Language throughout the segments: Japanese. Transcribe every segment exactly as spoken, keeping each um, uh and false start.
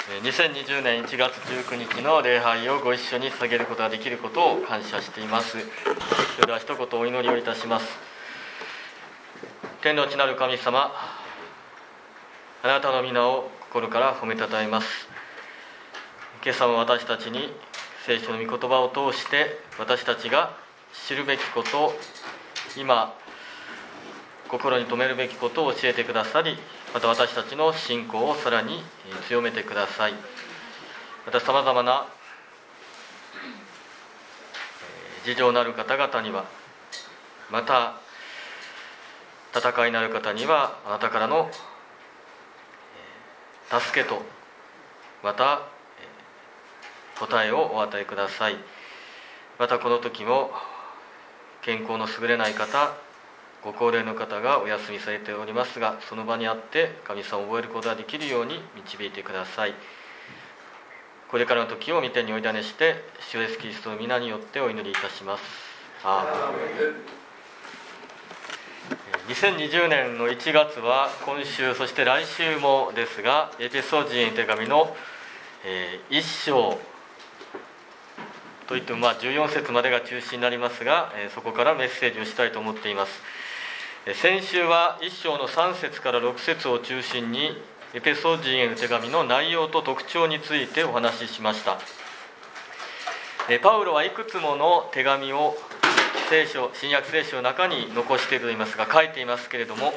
にせんにじゅうねんいちがつじゅうくにちの礼拝をご一緒に捧げることができることを感謝しています。それでは一言お祈りをいたします。天の地なる神様、あなたの皆を心から褒めたたえます。今朝も私たちに聖書の御言葉を通して私たちが知るべきこと、今心に留めるべきことを教えてくださり、また私たちの信仰をさらに強めてください。またさまざまな事情のある方々には、また戦いのある方にはあなたからの助けとまた答えをお与えください。またこの時も健康の優れない方、ご高齢の方がお休みされておりますが、その場にあって神様を覚えることができるように導いてください。これからの時を御手にお委ねして、主イエスキリストの皆によってお祈りいたします。アーメン。にせんにじゅうねんのいちがつは今週、そして来週もですが、エペソ人への手紙のいっ章といってもまあじゅうよん節までが中心になりますが、そこからメッセージをしたいと思っています。先週はいっ章のさん節からろく節を中心にエペソ人への手紙の内容と特徴についてお話ししました。パウロはいくつもの手紙を聖書、新約聖書の中に残しているといいますが書いていますけれども、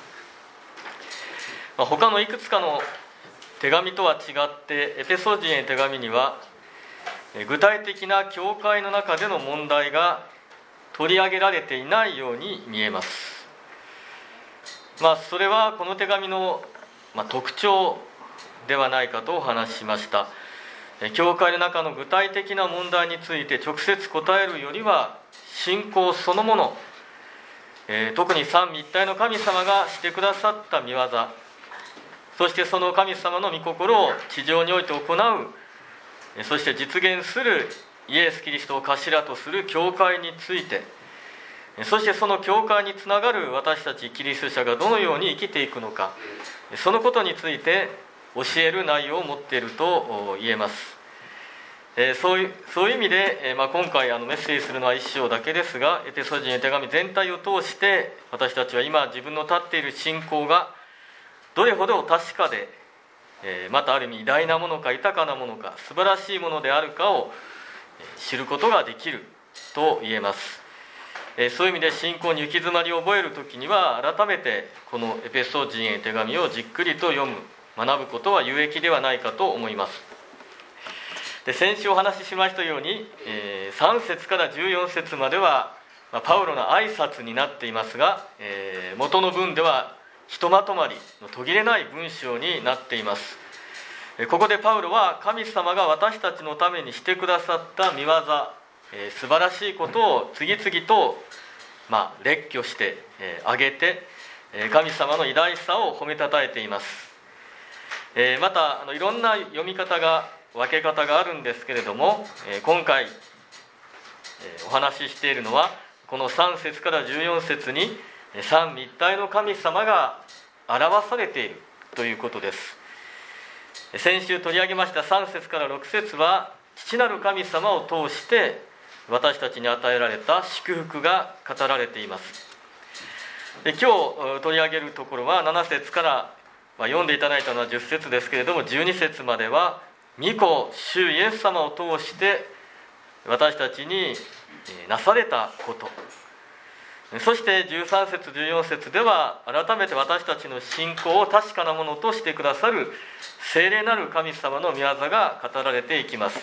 他のいくつかの手紙とは違ってエペソ人への手紙には具体的な教会の中での問題が取り上げられていないように見えます。まあ、それはこの手紙の、まあ、特徴ではないかとお話ししました。教会の中の具体的な問題について直接答えるよりは、信仰そのもの、えー、特に三位一体の神様がしてくださった御業、そしてその神様の御心を地上において行う、そして実現するイエス・キリストを頭とする教会について、そしてその教会につながる私たちキリスト者がどのように生きていくのか、そのことについて教える内容を持っていると言えます。そういう、そういう意味で、まあ、今回あのメッセージするのはいっ章だけですが、エペソ人への手紙全体を通して私たちは今自分の立っている信仰がどれほど確かで、またある意味偉大なものか豊かなものか素晴らしいものであるかを知ることができると言えます。そういう意味で信仰に行き詰まりを覚えるときには改めてこのエペソ人への手紙をじっくりと読む、学ぶことは有益ではないかと思います。で、先週お話ししましたように、えー、さん節からじゅうよん節までは、まあ、パウロの挨拶になっていますが、えー、元の文ではひとまとまりの途切れない文章になっています。ここでパウロは神様が私たちのためにしてくださった御業、えー、素晴らしいことを次々と、まあ、列挙してえー、挙げて、えー、神様の偉大さを褒めたたえています。えー、またあのいろんな読み方が分け方があるんですけれども、えー、今回、えー、お話ししているのはこのさん節からじゅうよん節に三位一体の神様が表されているということです。先週取り上げましたさん節からろく節は父なる神様を通して私たちに与えられた祝福が語られています。で、今日取り上げるところはなな節から、まあ、読んでいただいたのはじゅっ節ですけれどもじゅうに節までは御子主イエス様を通して私たちになされたこと、そしてじゅうさん節じゅうよん節では改めて私たちの信仰を確かなものとしてくださる聖霊なる神様の御業が語られていきます。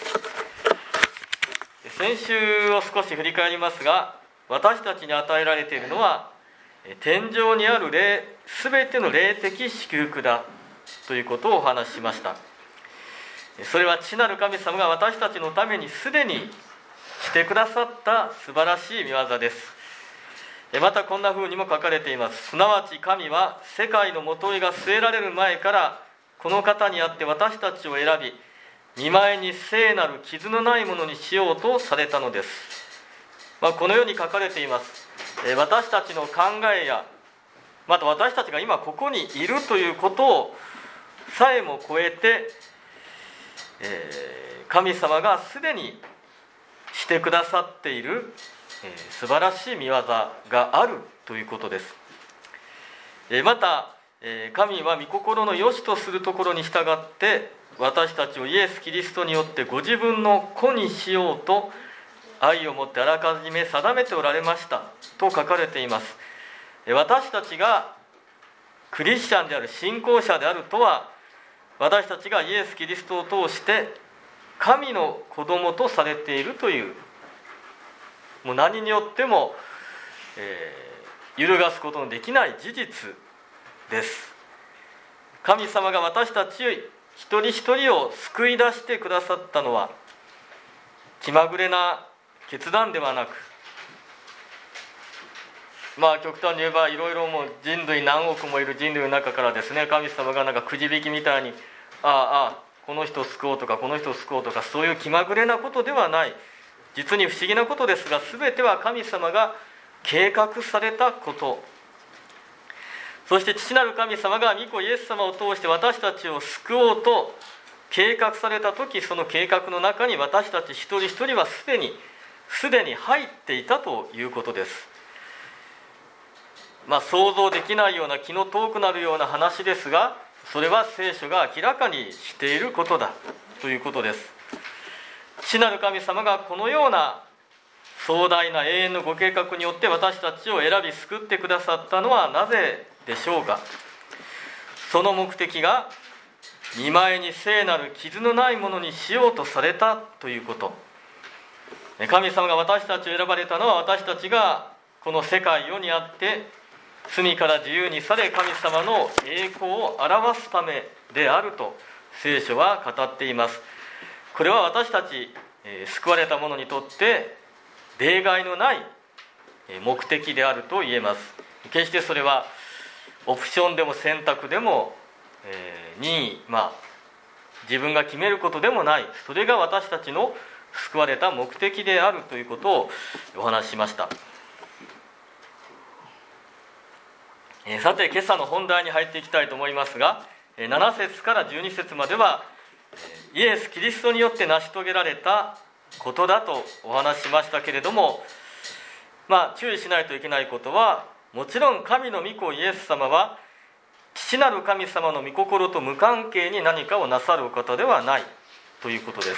先週を少し振り返りますが、私たちに与えられているのは天上にある霊、すべての霊的祝福だということをお話ししました。それは父なる神様が私たちのためにすでにしてくださった素晴らしい御業です。またこんな風にも書かれています。すなわち神は世界のもといが据えられる前からこの方にあって私たちを選び、見舞いに聖なる傷のないものにしようとされたのです。まあ、このように書かれています。私たちの考えや、また私たちが今ここにいるということをさえも超えて、 えー、神様がすでにしてくださっている、えー、素晴らしい御業があるということです。えー、また、えー、神は御心の良しとするところに従って私たちをイエス・キリストによってご自分の子にしようと愛をもってあらかじめ定めておられましたと書かれています。私たちがクリスチャンである、信仰者であるとは、私たちがイエス・キリストを通して神の子供とされているという、もう何によっても、えー、揺るがすことのできない事実です。神様が私たち一人一人を救い出してくださったのは気まぐれな決断ではなく、まあ極端に言えばいろいろもう人類何億もいる人類の中からですね、神様がなんかくじ引きみたいにああああこの人を救おうとかこの人を救おうとか、そういう気まぐれなことではない、実に不思議なことですが、全ては神様が計画されたこと、そして父なる神様が御子イエス様を通して私たちを救おうと計画されたとき、その計画の中に私たち一人一人はすでにすでに入っていたということです。まあ、想像できないような気の遠くなるような話ですが、それは聖書が明らかにしていることだということです。父なる神様がこのような壮大な永遠のご計画によって私たちを選び救ってくださったのはなぜでしょうか。その目的が見舞いに聖なる傷のないものにしようとされたということ。神様が私たちを選ばれたのは、私たちがこの世界世にあって罪から自由にされ神様の栄光を表すためであると聖書は語っています。これは私たち、えー、救われた者にとって例外のない目的であると言えます。決してそれはオプションでも選択でも、えー、任意、まあ、自分が決めることでもない、それが私たちの救われた目的であるということをお話ししました。えー、さて今朝の本題に入っていきたいと思いますが、なな節からじゅうに節まではイエス・キリストによって成し遂げられたことだとお話ししましたけれども、まあ注意しないといけないことは、もちろん神の御子イエス様は父なる神様の御心と無関係に何かをなさるお方ではないということです。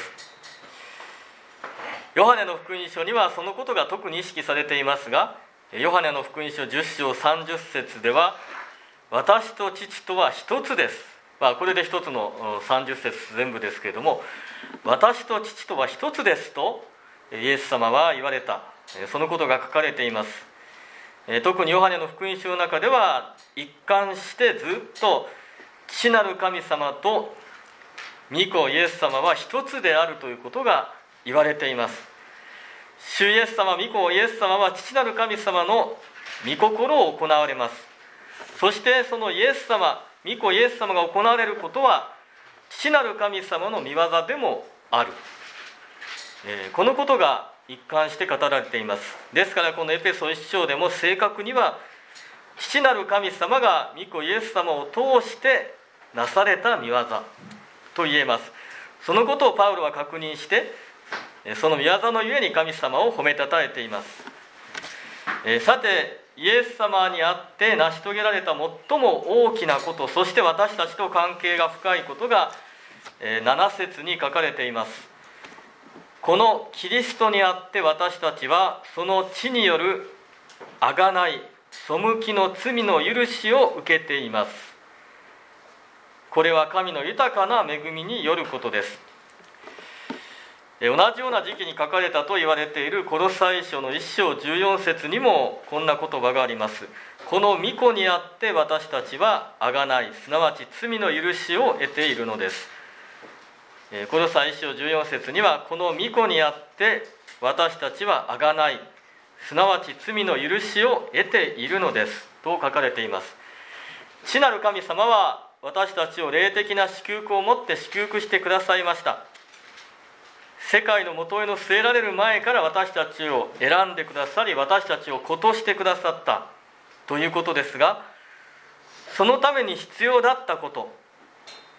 ヨハネの福音書にはそのことが特に意識されていますが、ヨハネの福音書じゅっ章さんじゅっ節では、私と父とは一つです、まあ、これで一つのさんじゅっ節全部ですけれども、私と父とは一つですとイエス様は言われた、そのことが書かれています。特にヨハネの福音書の中では一貫してずっと父なる神様と御子イエス様は一つであるということが言われています。主イエス様、御子イエス様は父なる神様の御心を行われます。そしてそのイエス様、御子イエス様が行われることは父なる神様の御業でもある、えー、このことが一貫して語られています。ですからこのエペソ一章でも正確には父なる神様が御子イエス様を通してなされた御業と言えます。そのことをパウロは確認して、その御業のゆえに神様を褒めたたえています。えー、さてイエス様にあって成し遂げられた最も大きなこと、そして私たちと関係が深いことが、えー、なな節に書かれています。このキリストにあって私たちはその血による贖い、背きの罪の許しを受けています。これは神の豊かな恵みによることです。同じような時期に書かれたと言われているコロサイ書のいっ章じゅうよん節にもこんな言葉があります。この御子にあって私たちは贖い、すなわち罪の許しを得ているのです。コロサイいっ章じゅうよん節にはこの御子にあって私たちは贖い、すなわち罪の許しを得ているのですと書かれています。父なる神様は私たちを霊的な祝福をもって祝福してくださいました。世界の元への据えられる前から私たちを選んでくださり、私たちを子としてくださったということですが、そのために必要だったこと、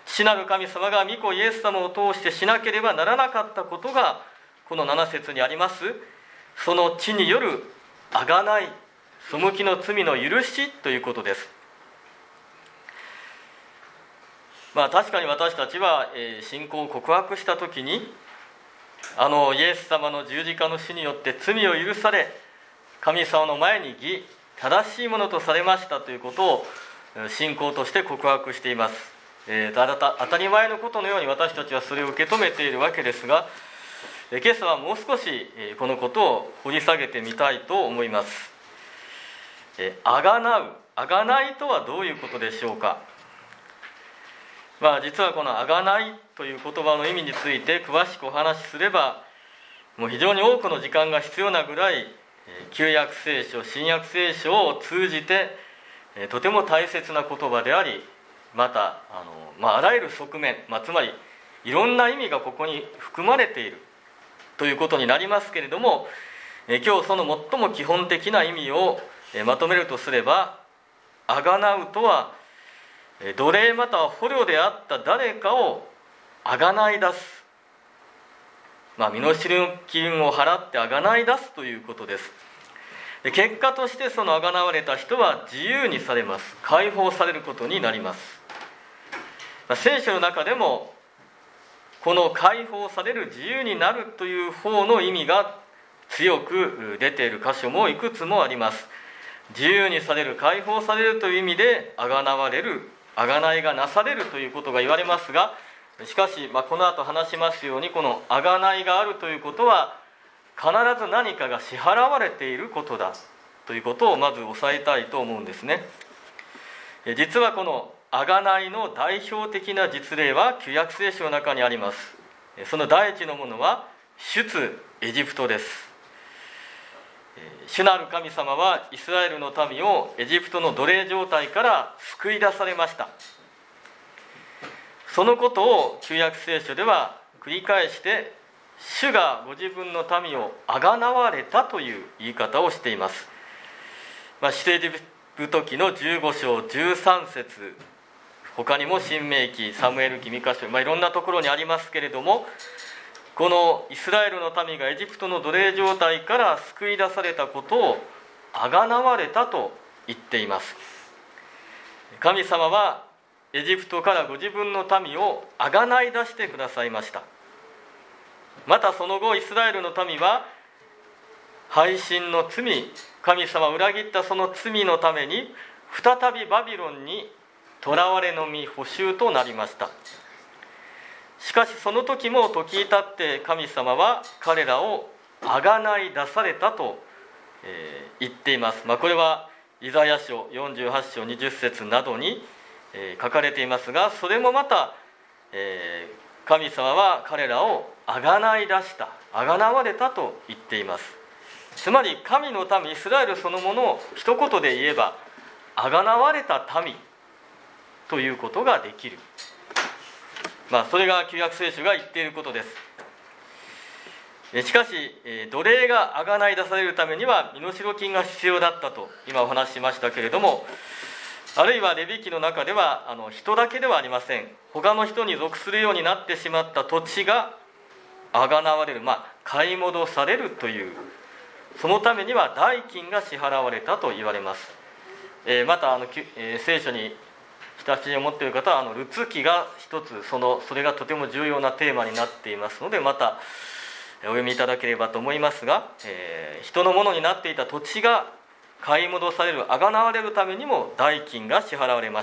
父なる神様が御子イエス様を通してしなければならなかったことがこのなな節にあります、その地による贖い、背きの罪の許しということです。まあ確かに私たちは、えー、信仰を告白したときに、あのイエス様の十字架の死によって罪を許され、神様の前に義、正しいものとされましたということを信仰として告白しています。えー、当たり前のことのように私たちはそれを受け止めているわけですが、えー、今朝はもう少し、えー、このことを掘り下げてみたいと思います。えー、あがなう、あがないとはどういうことでしょうか。まあ、実はこのあがないという言葉の意味について詳しくお話しすれば、もう非常に多くの時間が必要なぐらい、旧約聖書、新約聖書を通じてとても大切な言葉であり、またあの、まあ、あらゆる側面、まあ、つまりいろんな意味がここに含まれているということになりますけれども、今日その最も基本的な意味をまとめるとすれば、あがなうとは奴隷または捕虜であった誰かをあがない出す、まあ、身代金を払ってあがない出すということです。で、結果としてそのあがなわれた人は自由にされます。解放されることになります。まあ、聖書の中でもこの解放される、自由になるという方の意味が強く出ている箇所もいくつもあります。自由にされる、解放されるという意味であがなわれる、あがないがなされるということが言われますが、しかし、まあ、この後話しますように、このあがないがあるということは必ず何かが支払われていることだということをまず押さえたいと思うんですね。実はこのあがないの代表的な実例は旧約聖書の中にあります。その第一のものは出エジプトです。主なる神様はイスラエルの民をエジプトの奴隷状態から救い出されました。そのことを旧約聖書では繰り返して、主がご自分の民をあがなわれたという言い方をしています。まあ、出エジプト記のじゅうご章じゅうさん節、他にも申命記、サムエル記、ミカ書、まあ、いろんなところにありますけれども、このイスラエルの民がエジプトの奴隷状態から救い出されたことをあがなわれたと言っています。神様はエジプトからご自分の民をあがない出してくださいました。またその後イスラエルの民は背信の罪、神様を裏切ったその罪のために再びバビロンに囚われの身、捕囚となりました。しかしその時も時至って神様は彼らをあがない出されたと、えー、言っています。まあ、これはイザヤ書よんじゅうはち章にじゅっ節などに、えー、書かれていますが、それもまた、えー、神様は彼らをあがない出した、あがなわれたと言っています。つまり神の民イスラエルそのものを一言で言えばあがなわれた民ということができる。まあ、それが旧約聖書が言っていることです。しかし奴隷があがない出されるためには身代金が必要だったと今お話ししましたけれども、あるいはレビ記の中ではあの人だけではありません。他の人に属するようになってしまった土地があがなわれる、まあ、買い戻されるという、そのためには代金が支払われたと言われます。えー、またあの、えー、聖書に親しみを持っている方はあのルツ記が一つ、そのそれがとても重要なテーマになっていますので、またお読みいただければと思いますが、えー、人のものになっていた土地が買い戻される、あがなわれるためにも代金が支払われました。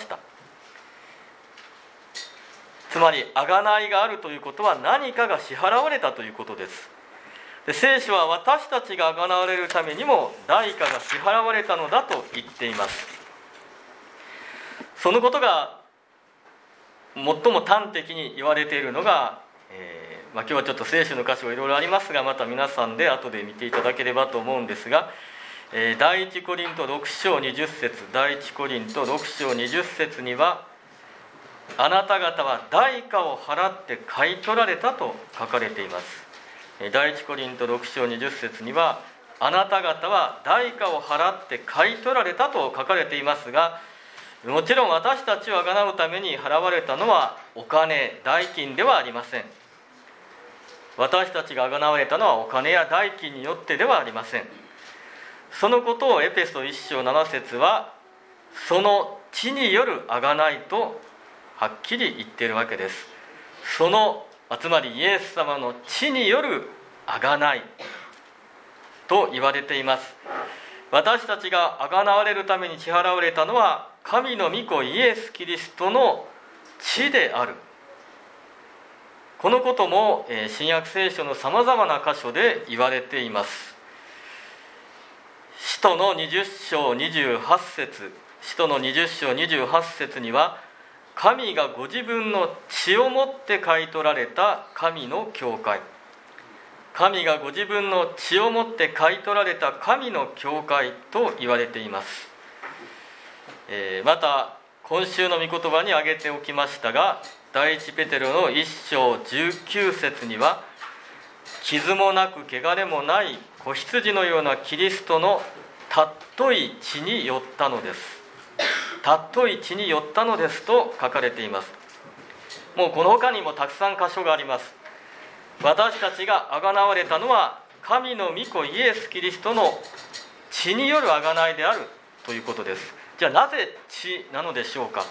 つまりあがないがあるということは何かが支払われたということです。で、聖書は私たちがあがなわれるためにも代価が支払われたのだと言っています。そのことが最も端的に言われているのが、えーまあ、今日はちょっと聖書の箇所がいろいろありますが、また皆さんで後で見ていただければと思うんですが、えー、第一コリントろく章にじゅっ節、第一コリントろく章にじゅっ節には、あなた方は代価を払って買い取られたと書かれています。第一コリントろく章にじゅっ節には、あなた方は代価を払って買い取られたと書かれていますが、 もちろん私たちをあがなうために払われたのはお金、代金ではありません。私たちがあがなわれたのはお金や代金によってではありません。そのことをエペソいっ章なな節はその血によるあがないとはっきり言っているわけです。そのつまりイエス様の血によるあがないと言われています。私たちがあがなわれるために支払われたのは神の御子イエス・キリストの血である。このことも新約聖書のさまざまな箇所で言われています。使徒のにじゅっ章にじゅうはち節、使徒のにじゅっ章にじゅうはち節には、神がご自分の血をもって買い取られた神の教会、神がご自分の血をもって買い取られた神の教会と言われています。えー、また今週の御言葉に挙げておきましたが、第一ペテロのいっ章じゅうきゅう節には、傷もなく汚れもない子羊のようなキリストの尊い血によったのです。尊い血によったのですと書かれています。もうこの他にもたくさん箇所があります。私たちがあがなわれたのは神の御子イエス・キリストの血によるあがないであるということです。じゃあなぜ血なのでしょうか。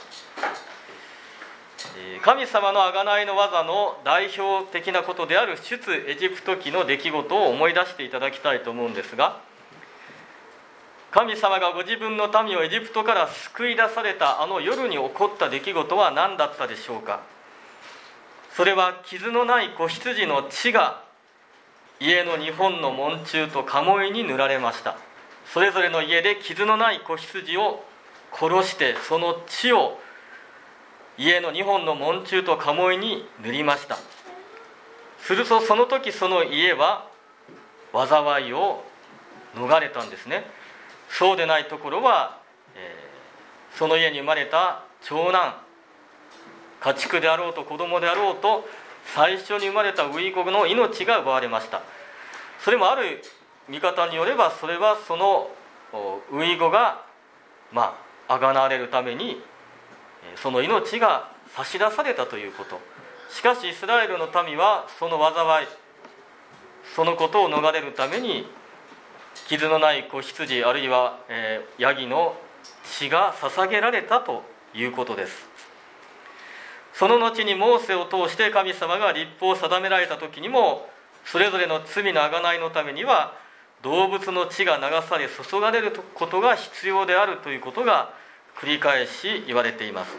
神様の贖いの技の代表的なことである出エジプト記の出来事を思い出していただきたいと思うんですが、神様がご自分の民をエジプトから救い出されたあの夜に起こった出来事は何だったでしょうか。それは傷のない子羊の血が家のにほんの門柱と鴨居に塗られました。それぞれの家で傷のない子羊を殺して、その血を家のにほんの門柱と鴨居に塗りました。するとその時その家は災いを逃れたんですね。そうでないところは、えー、その家に生まれた長男、家畜であろうと子供であろうと、最初に生まれた初子の命が奪われました。それもある見方によれば、それはその初子がまああがなわれるためにその命が差し出されたということ。しかしイスラエルの民はその災い、そのことを逃れるために傷のない子羊、あるいは、えー、ヤギの血が捧げられたということです。その後にモーセを通して神様が律法を定められた時にも、それぞれの罪の贖いのためには動物の血が流され注がれることが必要であるということが繰り返し言われています。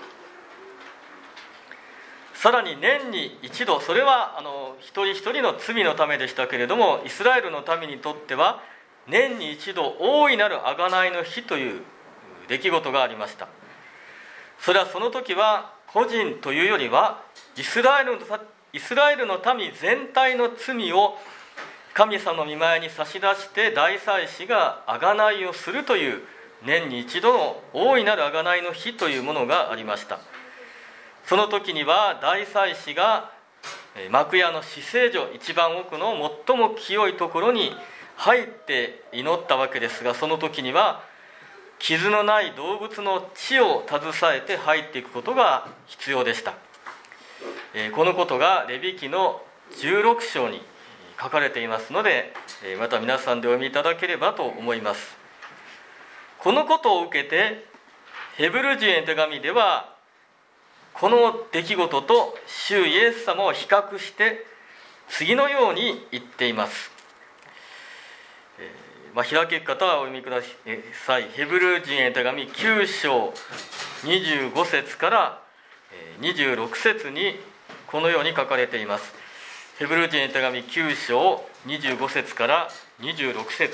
さらに年に一度、それはあの一人一人の罪のためでしたけれども、イスラエルの民にとっては年に一度大いなる贖いの日という出来事がありました。それはその時は個人というよりはイスラエルの、イスラエルの民全体の罪を神様の御前に差し出して大祭司が贖いをするという年に一度の大いなる贖いの日というものがありました。その時には大祭司が幕屋の至聖所、一番奥の最も清いところに入って祈ったわけですが、その時には傷のない動物の血を携えて入っていくことが必要でした。このことがレビ記のじゅうろく章に書かれていますので、また皆さんでお読みいただければと思います。このことを受けてヘブル人への手紙では、この出来事と主イエス様を比較して次のように言っています。えーまあ、開ける方はお読みください。ヘブル人への手紙きゅう章にじゅうご節からにじゅうろく節にこのように書かれています。ヘブル人への手紙きゅう章にじゅうご節からにじゅうろく節。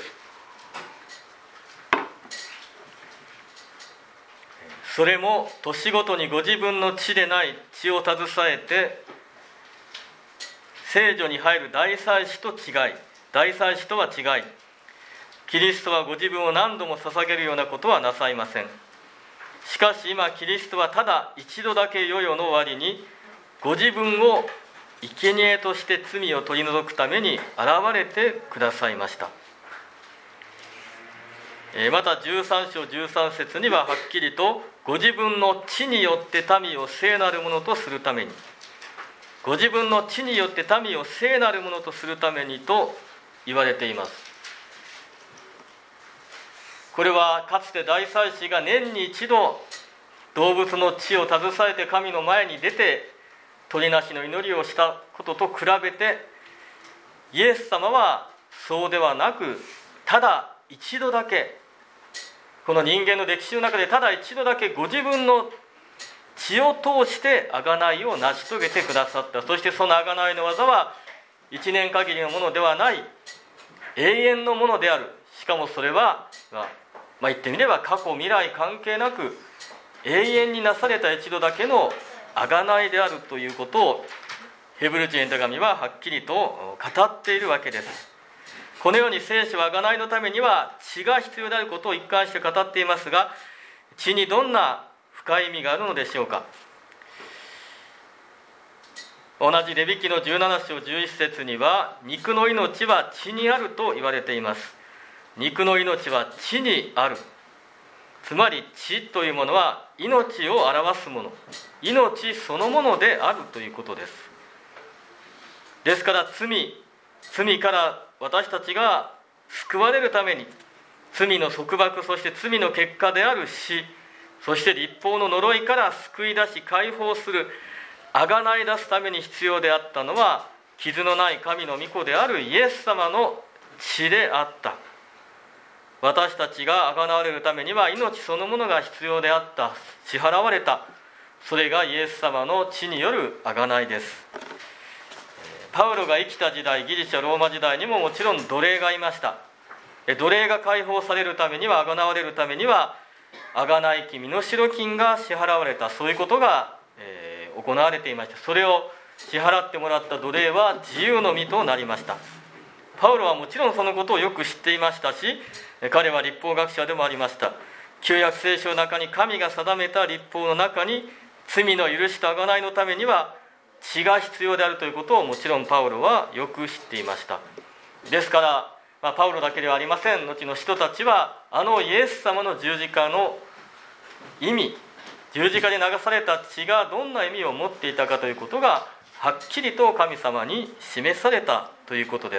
それも年ごとにご自分の血でない血を携えて聖所に入る大祭司と違い、大祭司とは違い、キリストはご自分を何度も捧げるようなことはなさいません。しかし今キリストはただ一度だけ世々の終わりにご自分を生贄として罪を取り除くために現れてくださいました。またじゅうさん章じゅうさん節にははっきりとご自分の地によって民を聖なるものとするために、ご自分の地によって民を聖なるものとするためにと言われています。これはかつて大祭司が年に一度動物の血を携えて神の前に出て鳥なしの祈りをしたことと比べて、イエス様はそうではなく、ただ一度だけ、この人間の歴史の中でただ一度だけご自分の血を通して贖いを成し遂げてくださった。そしてその贖いの技は一年限りのものではない、永遠のものである。しかもそれは、まあ、まあ、言ってみれば過去未来関係なく永遠になされた一度だけの贖いであるということを、ヘブル人への手紙ははっきりと語っているわけです。このように聖書は贖いのためには血が必要であることを一貫して語っていますが、血にどんな深い意味があるのでしょうか。同じレビ記のじゅうなな章じゅういち節には、肉の命は血にあると言われています。肉の命は血にある。つまり血というものは命を表すもの、命そのものであるということです。ですから罪罪から私たちが救われるために、罪の束縛、そして罪の結果である死、そして律法の呪いから救い出し解放する、贖い出すために必要であったのは、傷のない神の御子であるイエス様の血であった。私たちが贖われるためには命そのものが必要であった、支払われた、それがイエス様の血による贖いです。パウロが生きた時代、ギリシャローマ時代にももちろん奴隷がいました。奴隷が解放されるためには、贖われるためには贖い金、身代金が支払われた、そういうことが、えー、行われていました。それを支払ってもらった奴隷は自由の身となりました。パウロはもちろんそのことをよく知っていましたし、彼は律法学者でもありました。旧約聖書の中に神が定めた律法の中に、罪の許しと贖いのためには血が必要であるということをもちろんパウロはよく知っていました。ですから、まあ、パウロだけではありません。後の人たちはあのイエス様の十字架の意味、十字架で流された血がどんな意味を持っていたかということがはっきりと神様に示されたということです。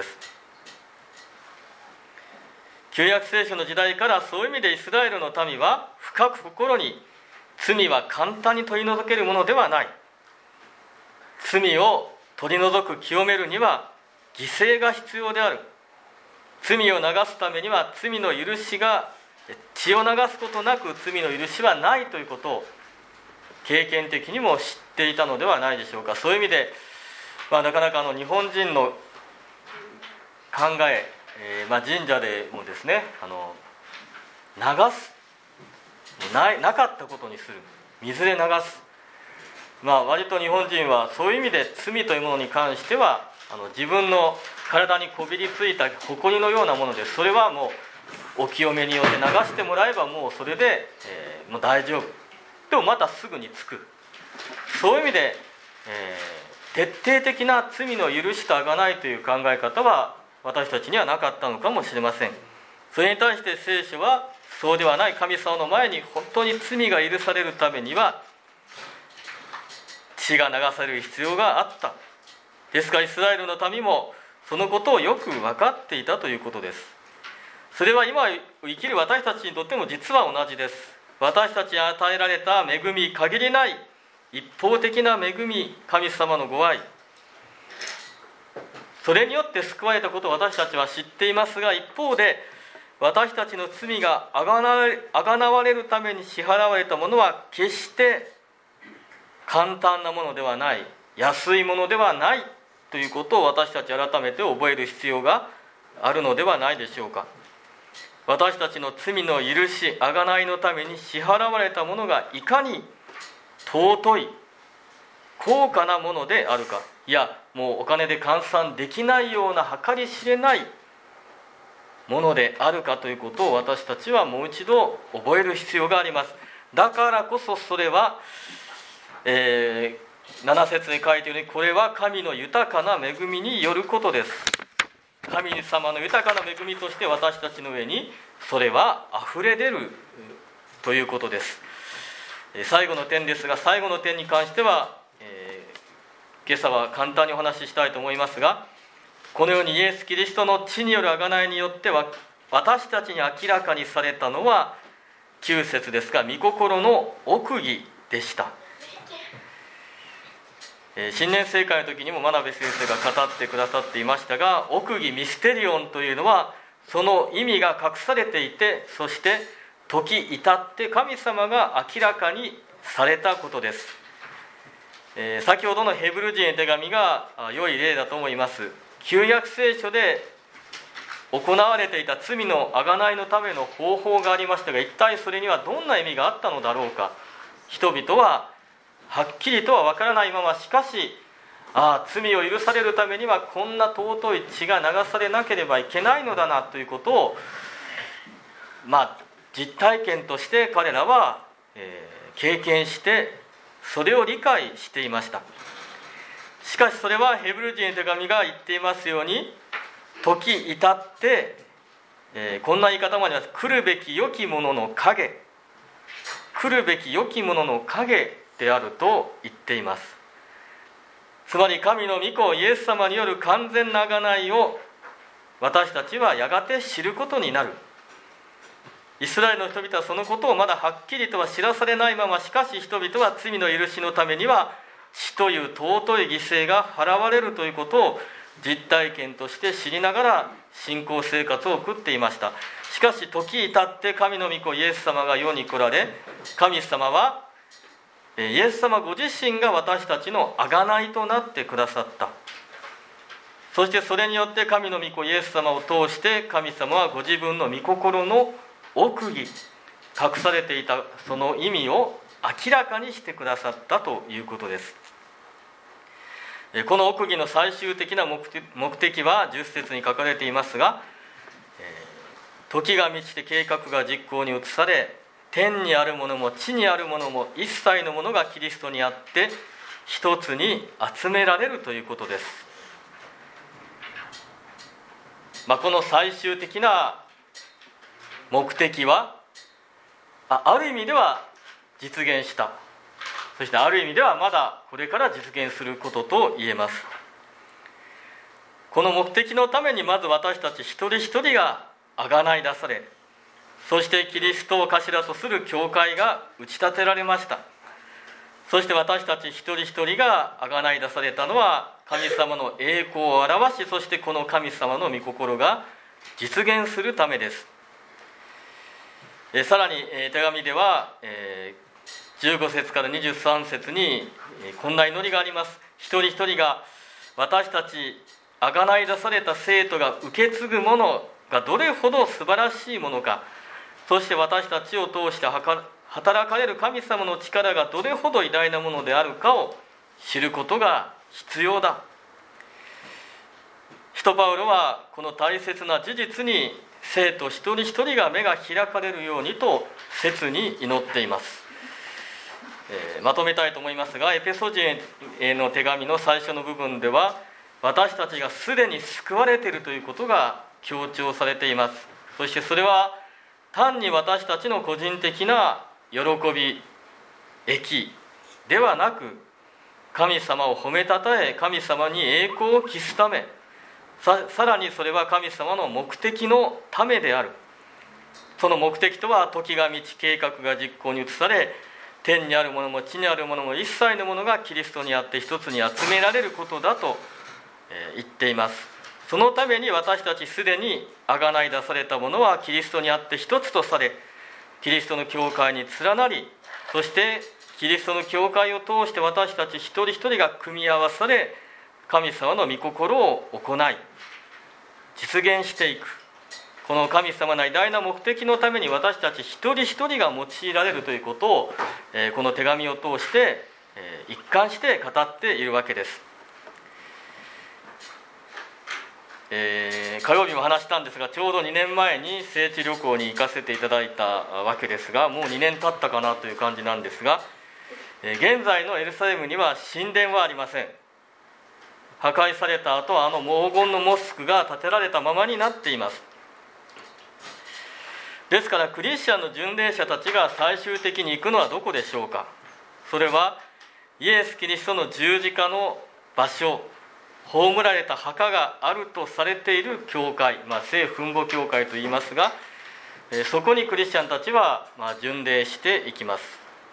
旧約聖書の時代からそういう意味でイスラエルの民は深く心に、罪は簡単に取り除けるものではない、罪を取り除く、清めるには犠牲が必要である、罪を流すためには罪の許しが、血を流すことなく罪の許しはないということを経験的にも知っていたのではないでしょうか。そういう意味で、まあ、なかなかあの日本人の考え、えーまあ、神社でもですね、あの流すな, なかったことにする、水で流す、まあ、割と日本人はそういう意味で罪というものに関しては、あの自分の体にこびりついた埃のようなもので、それはもうお清めによって流してもらえばもうそれで、えー、もう大丈夫、でもまたすぐにつく、そういう意味で、えー、徹底的な罪の許しと贖いという考え方は私たちにはなかったのかもしれません。それに対して聖書はそうではない、神様の前に本当に罪が許されるためには血が流される必要があった。ですからイスラエルの民もそのことをよく分かっていたということです。それは今生きる私たちにとっても実は同じです。私たちに与えられた恵み、限りない一方的な恵み、神様のご愛、それによって救われたことを私たちは知っていますが、一方で私たちの罪があがなわれるために支払われたものは決して簡単なものではない、安いものではないということを私たち改めて覚える必要があるのではないでしょうか。私たちの罪の許し、贖いのために支払われたものがいかに尊い、高価なものであるか、いやもうお金で換算できないような計り知れないものであるかということを私たちはもう一度覚える必要があります。だからこそそれは、えー、なな節に書いているように、これは神の豊かな恵みによることです。神様の豊かな恵みとして私たちの上にそれはあふれ出るということです。 最後の点ですが、最後の点に関しては、えー、今朝は簡単にお話ししたいと思いますが、このようにイエス・キリストの血による贖いによっては私たちに明らかにされたのはきゅう節ですが、御心の奥義でした。えー、新年聖会の時にも真鍋先生が語ってくださっていましたが、奥義ミステリオンというのはその意味が隠されていて、そして時至って神様が明らかにされたことです。えー、先ほどのヘブル人への手紙が良い例だと思います。旧約聖書で行われていた罪の贖いのための方法がありましたが、一体それにはどんな意味があったのだろうか。人々ははっきりとは分からないまま、しかしああ罪を許されるためにはこんな尊い血が流されなければいけないのだなということを、まあ実体験として彼らは、えー、経験してそれを理解していました。しかしそれはヘブル人への手紙が言っていますように、時至って、えー、こんな言い方もあります。来るべき良きものの影、来るべき良きものの影であると言っています。つまり神の御子イエス様による完全な贖いを私たちはやがて知ることになる。イスラエルの人々はそのことをまだはっきりとは知らされないまま、しかし人々は罪の許しのためには死という尊い犠牲が払われるということを実体験として知りながら信仰生活を送っていました。しかし時至って神の御子イエス様が世に来られ、神様はイエス様ご自身が私たちの贖いとなってくださった。そしてそれによって神の御子イエス様を通して神様はご自分の御心の奥義、隠されていたその意味を明らかにしてくださったということです。この奥義の最終的な目的はじゅっ節に書かれていますが、時が満ちて計画が実行に移され、天にあるものも地にあるものも一切のものがキリストにあって一つに集められるということです。まあ、この最終的な目的は あ, ある意味では実現した。そしてある意味ではまだこれから実現することと言えます。この目的のためにまず私たち一人一人が贖い出され、そしてキリストを頭とする教会が打ち立てられました。そして私たち一人一人が贖い出されたのは神様の栄光を表し、そしてこの神様の御心が実現するためです。えさらに手紙ではじゅうご節からにじゅうさん節にこんな祈りがあります。一人一人が私たち贖い出された生徒が受け継ぐものがどれほど素晴らしいものか、そして私たちを通して働かれる神様の力がどれほど偉大なものであるかを知ることが必要だ。使徒パウロはこの大切な事実に生徒一人一人が目が開かれるようにと切に祈っています。えー、まとめたいと思いますが、エペソ人への手紙の最初の部分では私たちがすでに救われているということが強調されています。そしてそれは単に私たちの個人的な喜び、益ではなく、神様を褒めたたえ神様に栄光を期すため、 さ, さらにそれは神様の目的のためである。その目的とは時が満ち計画が実行に移され、天にあるものも地にあるものも一切のものがキリストにあって一つに集められることだと言っています。そのために私たちすでに贖い出されたものはキリストにあって一つとされ、キリストの教会に連なり、そしてキリストの教会を通して私たち一人一人が組み合わされ、神様の御心を行い実現していく。この神様の偉大な目的のために私たち一人一人が用いられるということを、この手紙を通して一貫して語っているわけです。えー、火曜日も話したんですが、ちょうどにねんまえに聖地旅行に行かせていただいたわけですが、もうにねん経ったかなという感じなんですが、えー、現在のエルサレムには神殿はありません。破壊された後、あの黄金のモスクが建てられたままになっています。 ですからクリスチャンの巡礼者たちが最終的に行くのはどこでしょうか。それはイエス・キリストの十字架の場所、葬られた墓があるとされている教会、まあ、聖墳墓教会といいますが、えー、そこにクリスチャンたちは、まあ、巡礼していきます。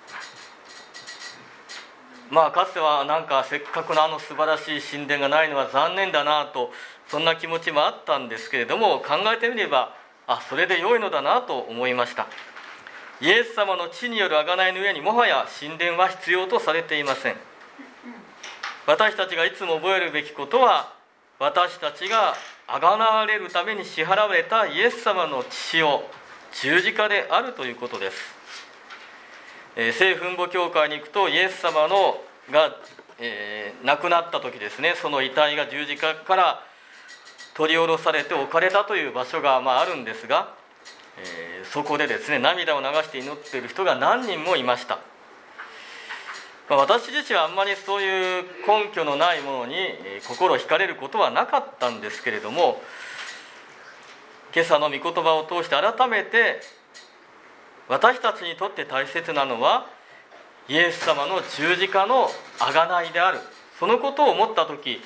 まあかつてはなんかせっかくのあの素晴らしい神殿がないのは残念だなと、そんな気持ちもあったんですけれども、考えてみればあそれで良いのだなと思いました。イエス様の血による贖いの上にもはや神殿は必要とされていません。私たちがいつも覚えるべきことは、私たちが贖われるために支払われたイエス様の血潮、十字架であるということです。えー、聖墳墓教会に行くとイエス様のが、えー、亡くなった時ですね、その遺体が十字架から取り下ろされて置かれたという場所が、まあ、あるんですが、えー、そこでですね涙を流して祈っている人が何人もいました。まあ、私自身はあんまりそういう根拠のないものに、えー、心惹かれることはなかったんですけれども、今朝の御言葉を通して改めて私たちにとって大切なのはイエス様の十字架の贖いである、そのことを思ったとき、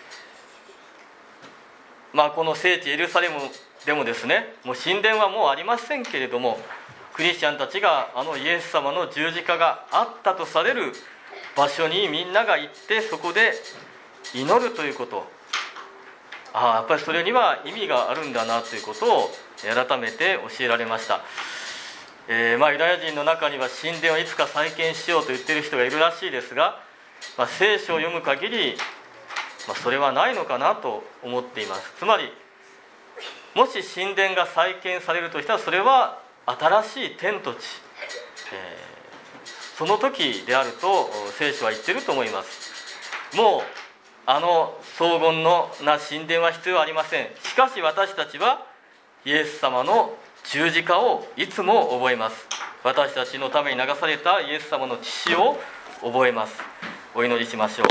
まあ、この聖地エルサレムでもですね、もう神殿はもうありませんけれども、クリスチャンたちがあのイエス様の十字架があったとされる場所にみんなが行って、そこで祈るということ、ああやっぱりそれには意味があるんだなということを改めて教えられました。えーまあ、ユダヤ人の中には神殿をいつか再建しようと言っている人がいるらしいですが、まあ、聖書を読む限り、まあ、それはないのかなと思っています。つまりもし神殿が再建されるとしたら、それは新しい天と地、えー、その時であると聖書は言っていると思います。もうあの荘厳のな神殿は必要はありません。しかし私たちはイエス様の十字架をいつも覚えます。私たちのために流されたイエス様の血潮を覚えます。お祈りしましょう。